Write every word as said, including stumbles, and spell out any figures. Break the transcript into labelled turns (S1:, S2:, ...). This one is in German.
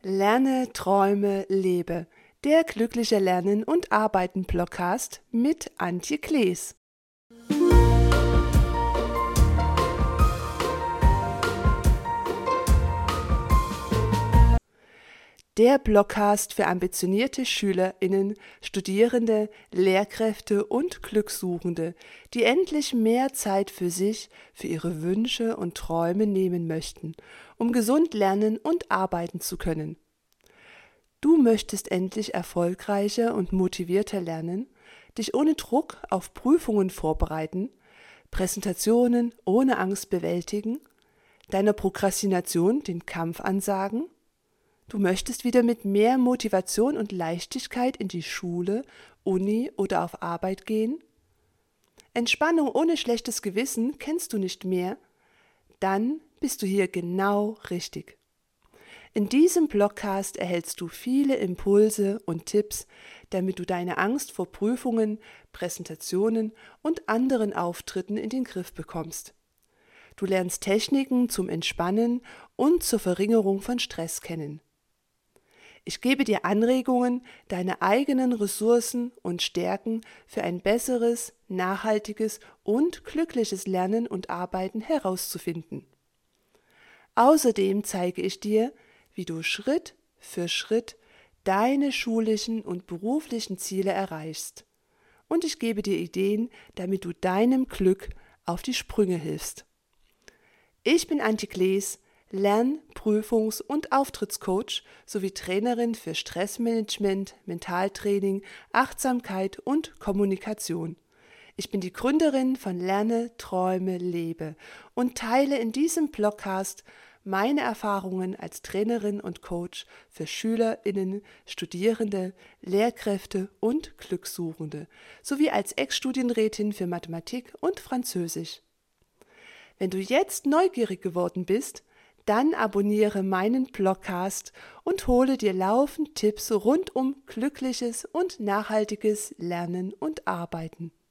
S1: Lerne, träume, lebe. Der glückliche Lernen und Arbeiten Podcast mit Antje Klees. Der Blogcast für ambitionierte SchülerInnen, Studierende, Lehrkräfte und Glückssuchende, die endlich mehr Zeit für sich, für ihre Wünsche und Träume nehmen möchten, um gesund lernen und arbeiten zu können. Du möchtest endlich erfolgreicher und motivierter lernen, dich ohne Druck auf Prüfungen vorbereiten, Präsentationen ohne Angst bewältigen, deiner Prokrastination den Kampf ansagen? Du möchtest wieder mit mehr Motivation und Leichtigkeit in die Schule, Uni oder auf Arbeit gehen? Entspannung ohne schlechtes Gewissen kennst du nicht mehr? Dann bist du hier genau richtig. In diesem Blogcast erhältst du viele Impulse und Tipps, damit du deine Angst vor Prüfungen, Präsentationen und anderen Auftritten in den Griff bekommst. Du lernst Techniken zum Entspannen und zur Verringerung von Stress kennen. Ich gebe dir Anregungen, deine eigenen Ressourcen und Stärken für ein besseres, nachhaltiges und glückliches Lernen und Arbeiten herauszufinden. Außerdem zeige ich dir, wie du Schritt für Schritt deine schulischen und beruflichen Ziele erreichst. Und ich gebe dir Ideen, damit du deinem Glück auf die Sprünge hilfst. Ich bin Antje Klees, Lern-, Prüfungs- und Auftrittscoach sowie Trainerin für Stressmanagement, Mentaltraining, Achtsamkeit und Kommunikation. Ich bin die Gründerin von Lerne, Träume, Lebe und teile in diesem Blogcast meine Erfahrungen als Trainerin und Coach für SchülerInnen, Studierende, Lehrkräfte und Glückssuchende sowie als Ex-Studienrätin für Mathematik und Französisch. Wenn du jetzt neugierig geworden bist, dann abonniere meinen Blogcast und hole dir laufend Tipps rund um glückliches und nachhaltiges Lernen und Arbeiten.